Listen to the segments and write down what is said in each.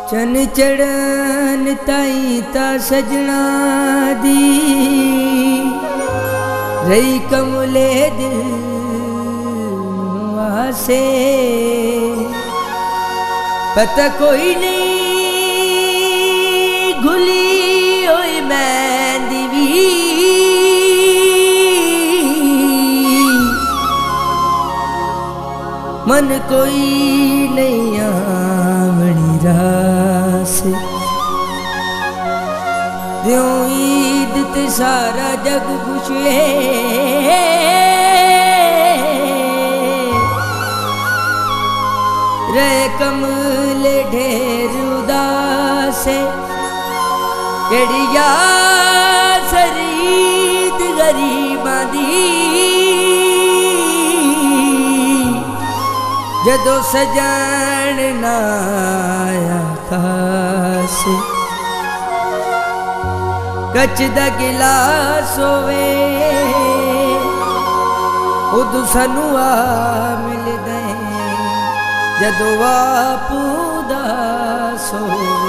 चन चढ़न ताई ता सजना दी रही कमले दिल वासे पता कोई नहीं घुली होई मैं दिवी मन कोई नहीं आवणी रास द्यों ईद ते सारा जग खुश है रहे कमले ढेर उदास केड़िया सरीद गरीबां दी जदों सजन ना आया खास कच दा गिलास होवे उदू सानू आ मिलदे जदों आप उदास होवे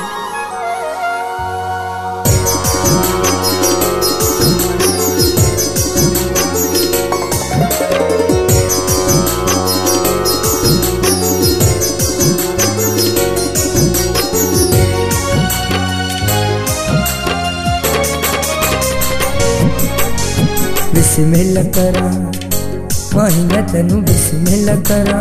बिस्मिल्लाह करा माही मैं तेनू बिस्मिल्लाह करा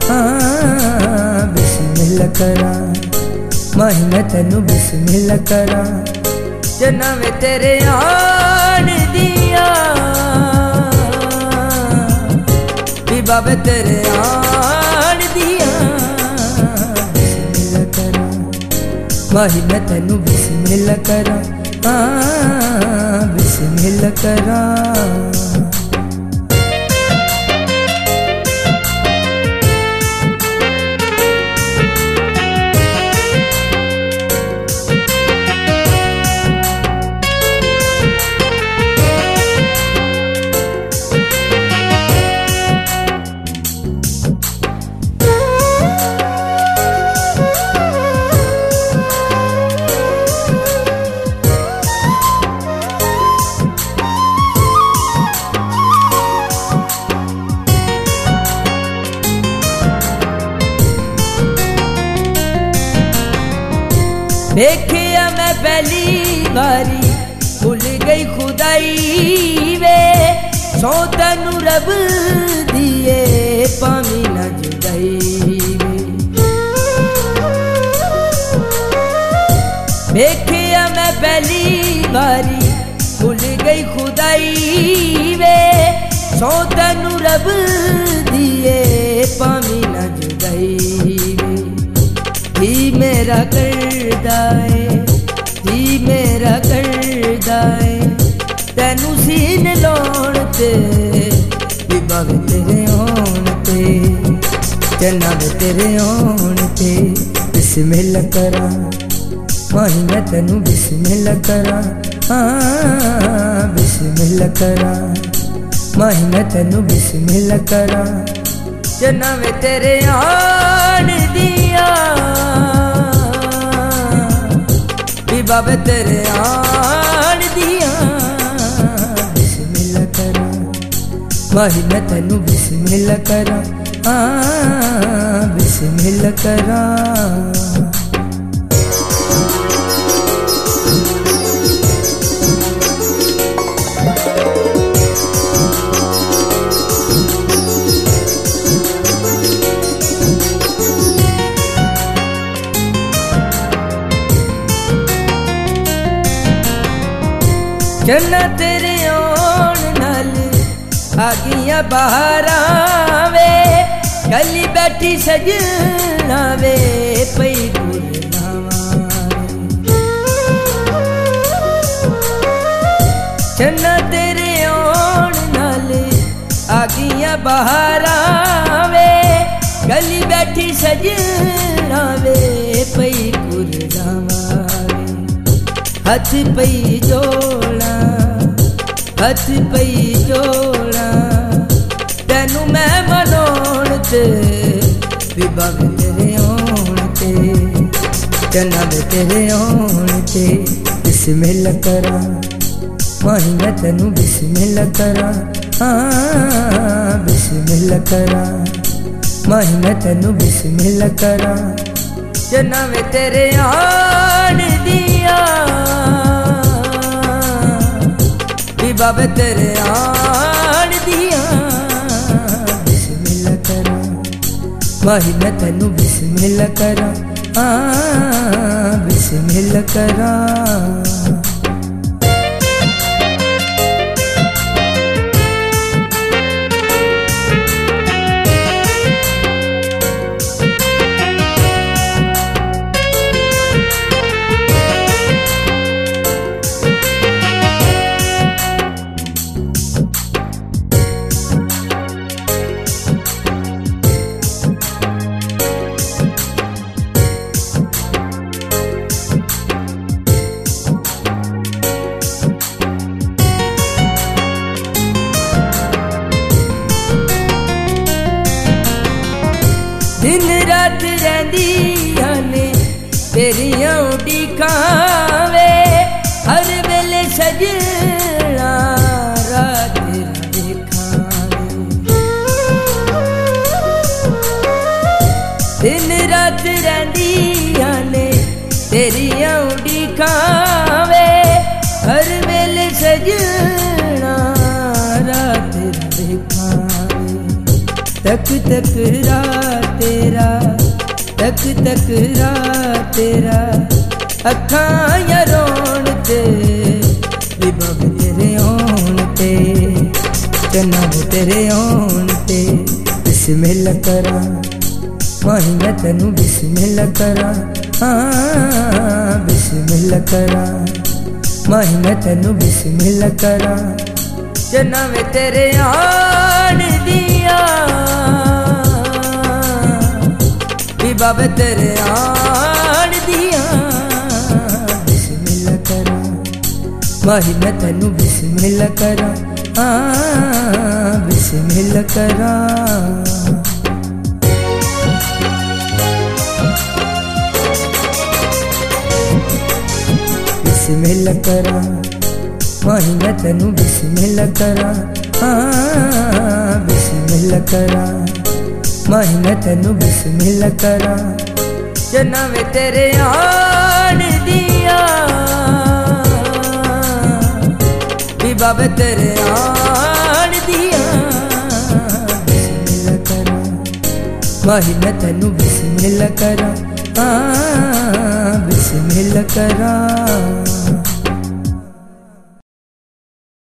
बिस्मिल्लाह करा माही मैं तेनू बिस्मिल्लाह करा जनावे तेरे आन दिया बाबे तेरे आन दिया बिस्मिल्लाह करा माही मैं तेनू बिस्मिल्लाह करा बिस्मिल्लाह करा देखिया मैं पहली बारी भूल गई खुदाई वे सौ तैनू रब दिए पामी न जुदाई वे देखिया मैं पहली बारी भूल गई खुदाई वे सौ तैनू रब दिए पामी न जुदाई ही मेरा करदाए ही मेरा करदाए तैनू सीन लाउण ते बाबे तेरे आउण ते जनाब तेरे आउण ते बिस्मिल्लाह करा माही मैं तैनू बिस्मिल्लाह करा बिस्मिल्लाह करा माही मैं तैनू बिस्मिल्लाह करा जनाब तेरे आउण दिया बाबे तेरे आन दिया बिस्मिल्लाह करा माही मैं तैनू बिस्मिल्लाह करा बिस्मिल्लाह करा चन्ना तेरे आउण नाल आ गईयां बहारां वे गली बैठी सजना वे पई गुरनावां चन्ना तेरे आउण नाल आ गईयां बहारां वे गली बैठी सजना वे पई गुरनावां हथ पई जोड़ा हथ पई जोड़ा तैनू मैं मनाउण ते बाबे तेरे आउण ते चना वे तेरे आउण ते बिस्मिल्लाह करा माही मैं तेनू बिस्मिल्लाह करा बिस्मिल्लाह करा माही मैं तेनू बिस्मिल्लाह करा चना वे तेरे आण दिया बाबे तेरे आण दिया बिस्मिल्लाह करा माही मैं तेनू बिस्मिल्लाह करा बिस्मिल्लाह करा दिन रात रहिंदियां ने तेरियां उड़ीकां वे हर वेले सजना रात देखां दिन रात रहिंदियां ने तेरियां उड़ीकां वे हर वेले सजना रात देखां तक तक रात तेरा तक तक रात तेरा अखां या रोण ते बाबे तेरे आउण ते चना तेरे आउण ते बिस्मिल्लाह करा माही मैं तेनू बिस्मिल्लाह करा बिस्मिल्लाह करा माही मैं तेनू बिस्मिल्लाह करा चना वे तेरे आण दिया बाबे तेरे आण दिया बिस्मिल्लाह करा माही मैं तेनू बिस्मिल्लाह करा बिस्मिल्लाह करा बिस्मिल्लाह करा माही मैं तेनू बिस्मिल्लाह करा बिस्मिल्लाह करा माही मैं तेनू बिस्मिल्लाह करा चना वे तेरे आण दिया बाबे तेरे आण दिया बिस्मिल्लाह करा माही मैं तेनू बिस्मिल्लाह करा बिस्मिल्लाह करा।